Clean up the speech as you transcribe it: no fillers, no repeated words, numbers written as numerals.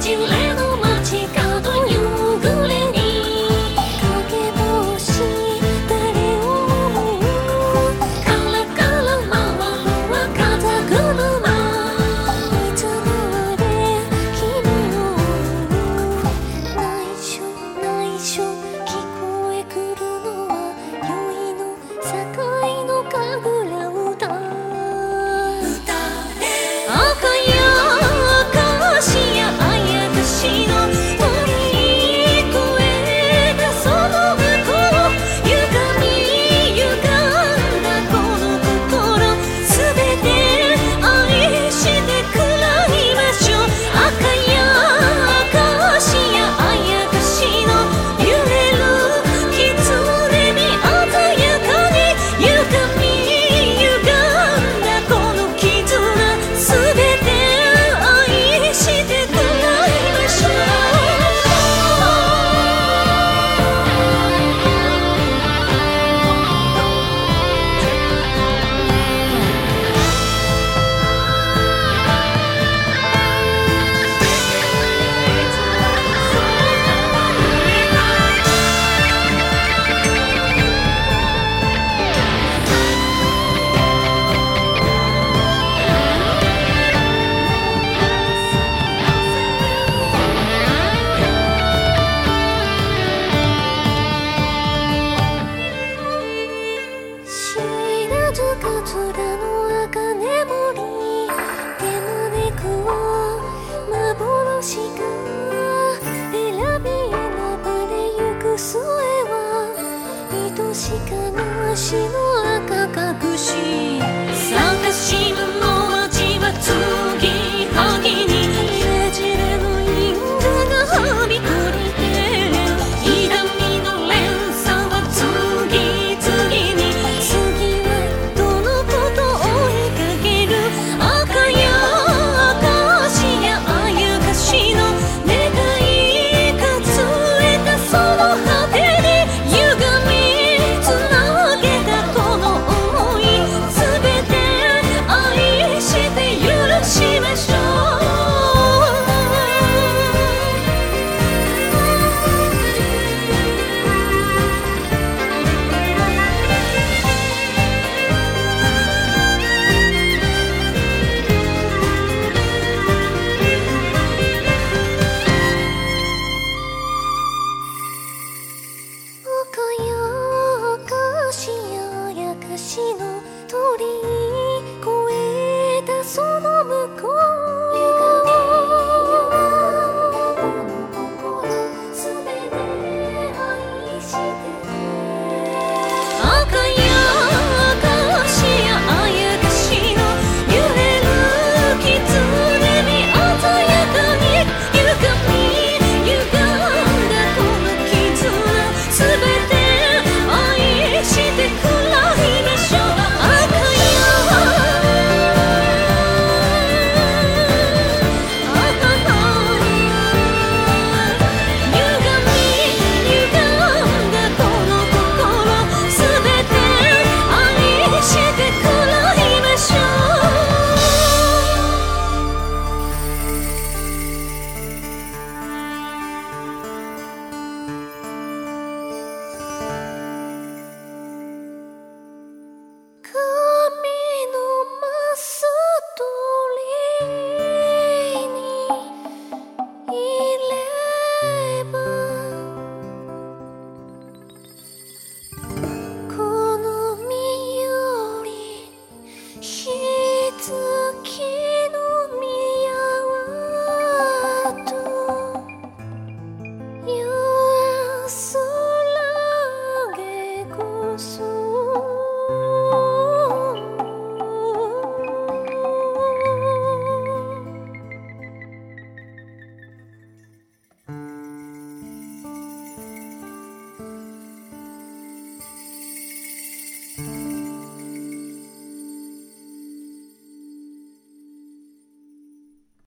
じれの街角夕暮れに影星誰を思うカラカラ回るは風車いつまで君を内緒内緒聞こえくるのは酔いの境の神楽歌赤やかしやあやかしの鳥越えたその向こう歪み歪んだこの心すべて愛してくらいましょう赤やかしやあやかしの揺れる狐に鮮やかに歪み歪んだこの絆すべて愛してくらいましょう知らずかつらの茜森手招くは幻が選び選ばれゆく末は愛しかなしの赤隠し探し物味は継ぎはぎにねじれの因果がはびくりて痛みの連鎖は次々に次はどのことを追いかける赤や赤しやあやかしの願い数えたその果てに歪みつなげたこの想いすべて愛して許しましょう赤や赤しやあやかしの鳥越えたその向こう歪み歪んだこの心すべて愛して赤や赤しやあやかしの揺れる狐に鮮やかに歪み歪んだこの絆すべて愛してくらいましょう赤や歪み歪んだこの心すべて愛してくらいましょう髪のマストリーにいれば好みよりひつきの宮はと安らげこそ